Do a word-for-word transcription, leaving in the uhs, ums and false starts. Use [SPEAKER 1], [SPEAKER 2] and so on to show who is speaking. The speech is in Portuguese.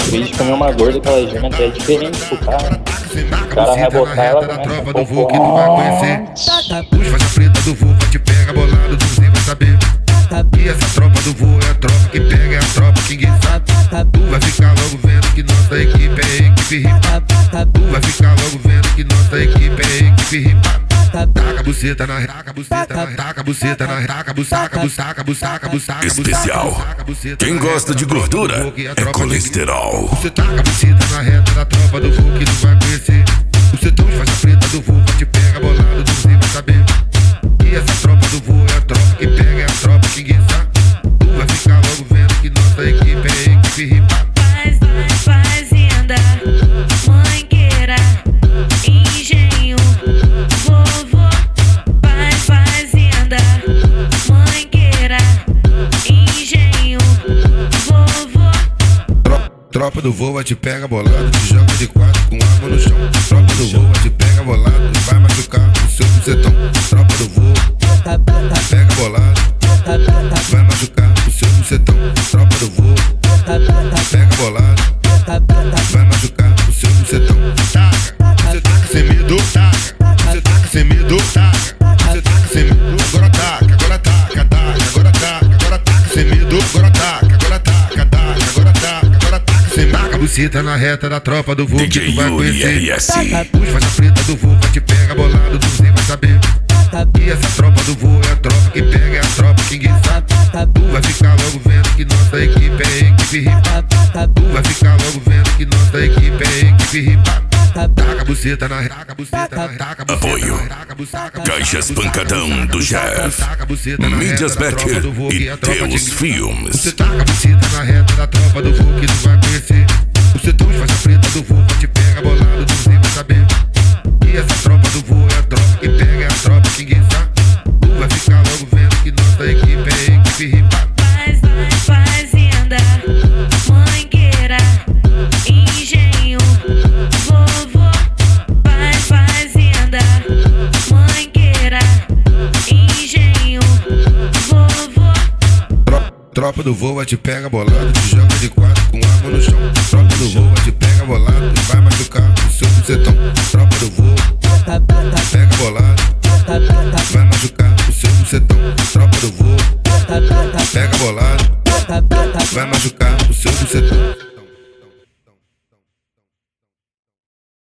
[SPEAKER 1] vez de comer uma gorda que ela gema até é diferente pro cara. O cara vai botar ela
[SPEAKER 2] da
[SPEAKER 1] começa
[SPEAKER 2] tropa
[SPEAKER 1] a
[SPEAKER 2] do voo
[SPEAKER 1] pôr.
[SPEAKER 2] que tu vai conhecer. Os faixa preta do voo vai te pegar bolado, tu nem vai saber. E essa tropa do voo é a tropa que pega, é a tropa que ninguém sabe. Tu vai ficar logo vendo que nossa equipe é equipe ripa. Tu vai ficar logo vendo que nossa equipe é equipe ripa. Taca a buceta na taca a buceta na taca a buceta na taca a buceta busaca busaca busaca
[SPEAKER 3] Especial. Quem gosta de gordura é colesterol.
[SPEAKER 2] Você taca a buceta na reta da tropa do voo que tu vai conhecer. Você tão faixa preta do voo vai te pegar bolado, tu nem vai saber. E essa tropa do voo é a tropa que pega, é a tropa que ninguém sabe. Tu vai ficar logo vendo que nossa equipe é equipe ripa.
[SPEAKER 4] Faz, faz, fazenda, mangueira, engenho, vovô. Faz, fazenda, mangueira, engenho, vovô.
[SPEAKER 2] Tropa do voo vai te pega bolado, te joga de quatro com arma no chão. Tropa do voo vai te pega bolado, vai machucar o seu bucetão. Tropa do voo pega bolado, vai machucar o seu bucetão. Tropa do voo pega bolado, vai machucar o seu bucetão. Taca, você taca sem medo, taca, você taca sem medo, taca, você taca sem medo. Agora taca, agora taca, taca, agora taca, agora taca sem medo, agora taca, agora taca, taca, agora taca, agora taca sem medo. Taca a buceta na reta da tropa do voo que tu vai conhecer. Os faixa preta do voo vai te pegar bolado, tu nem vai saber. E essa tropa do voo é a tropa que pega, é a tropa que ninguém sabe. Tu vai ficar logo vendo que nossa equipe é equipe ripa. Tu vai ficar logo vendo que nossa equipe é equipe ripa. Taca a buceta na taca a buceta na taca a buceta.
[SPEAKER 3] Apoio Caixas Pancadão do Jeff, Mídias Becker e Teus Filmes.
[SPEAKER 2] Você taca a buceta na reta da tropa do voo que tu vai conhecer. Você tão faixa preta do voo vai te pegar bolado, tu nem vai saber. E essa tropa do voo é a tropa que pega, é a tropa que ninguém sabe. Tu vai ficar logo vendo que nossa equipe é equipe ripa.
[SPEAKER 4] Faz, faz, fazenda, mangueira, engenho, vovô. Faz, fazenda, mangueira, engenho, vovô.
[SPEAKER 2] Tropa do voo vai te pega bolado, te joga de quatro com arma no chão. Tropa do voo vai te pega bolado, vai machucar o seu bucetão.